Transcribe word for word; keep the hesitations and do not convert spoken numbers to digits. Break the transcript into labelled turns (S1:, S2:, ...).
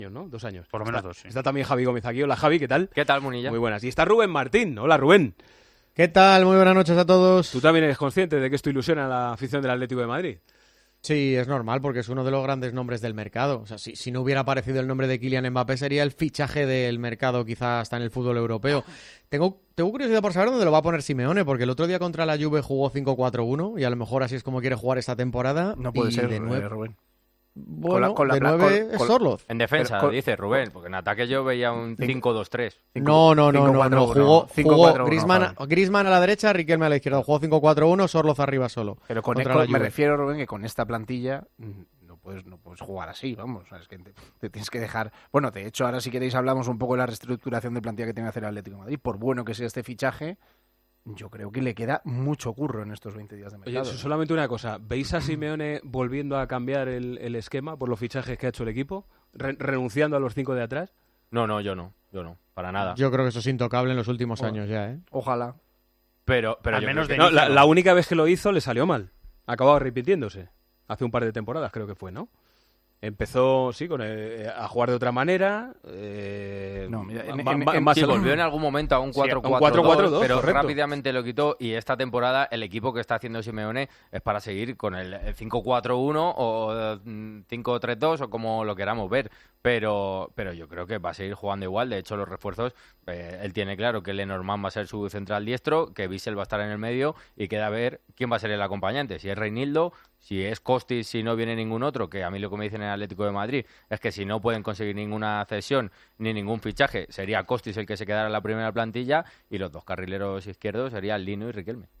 S1: ¿no? Dos años.
S2: Por lo menos
S1: está,
S2: dos, sí.
S1: Está también Javi Gómez aquí. Hola, Javi, ¿qué tal?
S3: ¿Qué tal, Munilla?
S1: Muy buenas. Y está Rubén Martín. Hola, Rubén.
S4: ¿Qué tal? Muy buenas noches a todos.
S1: ¿Tú también eres consciente de que esto ilusiona a la afición del Atlético de Madrid?
S4: Sí, es normal, porque es uno de los grandes nombres del mercado. O sea, si, si no hubiera aparecido el nombre de Kylian Mbappé, sería el fichaje del mercado, quizás hasta en el fútbol europeo. Tengo, tengo curiosidad por saber dónde lo va a poner Simeone, porque el otro día contra la Juve jugó cinco cuatro uno, y a lo mejor así es como quiere jugar esta temporada.
S2: No puede
S4: y
S2: ser,
S4: de nueve...
S2: eh, Rubén.
S4: Bueno,
S2: con la- con la
S4: de
S2: pla-
S4: nueve
S2: con-
S4: es
S2: con-
S4: Sorloz.
S3: En defensa,
S2: Pero,
S3: dice Rubén, porque en ataque yo veía un cinco dos tres.
S4: No, no, no, no, no. Jugó,
S2: cinco
S4: jugó
S2: cuatro uno,
S4: Griezmann,
S2: Javi.
S4: Griezmann a la derecha, Riquelme a la izquierda. Jugó cinco cuatro uno, Sorloz arriba solo.
S2: Pero con
S4: contra
S2: eco,
S4: la
S2: me
S4: Juve.
S2: refiero, Rubén, que con esta plantilla mm, no puedes, no puedes jugar así, vamos. O sea, es que te, te tienes que dejar... Bueno, de hecho, ahora si queréis hablamos un poco de la reestructuración de plantilla que tiene que hacer el Atlético de Madrid. Por bueno que sea este fichaje, yo creo que le queda mucho curro en estos veinte días de
S1: Oye,
S2: mercado.
S1: solamente una cosa. ¿Veis a Simeone volviendo a cambiar el, el esquema por los fichajes que ha hecho el equipo? Re- ¿Renunciando a los cinco de atrás?
S3: No, no, yo no, yo no, para nada.
S4: Yo creo que eso es intocable en los últimos
S2: Bueno.
S4: años ya, ¿eh?
S2: Ojalá.
S3: Pero, pero
S2: Al
S3: yo
S2: menos
S3: creo
S2: de
S3: que-
S1: No, la, la única vez que lo hizo le salió mal. Acababa repitiéndose. Hace un par de temporadas creo que fue, ¿no? Empezó, sí, con el- a jugar de otra manera. Eh,
S2: No, mira, en-
S1: ma-
S2: en-
S1: ma-
S2: en-
S1: más
S3: Sí,
S1: al-
S3: volvió en algún momento a un
S1: Sí, a un
S3: cuatro cuatro
S1: cuatro cuatro dos,
S3: pero
S1: correcto.
S3: rápidamente lo quitó y esta temporada el equipo que está haciendo Simeone es para seguir con el el cinco cuatro uno o mm, cinco tres dos o como lo queramos ver, pero pero yo creo que va a seguir jugando igual. De hecho, los refuerzos, eh, él tiene claro que Lenormand va a ser su central diestro, que Bissell va a estar en el medio y queda a ver quién va a ser el acompañante, si es Reinildo, si es Kostic, si no viene ningún otro, que a mí lo que me dicen en el Atlético de Madrid es que si no pueden conseguir ninguna cesión ni ningún fichaje, sería Kostic el que se quedara en la primera plantilla y los dos carrileros izquierdos serían Lino y Riquelme.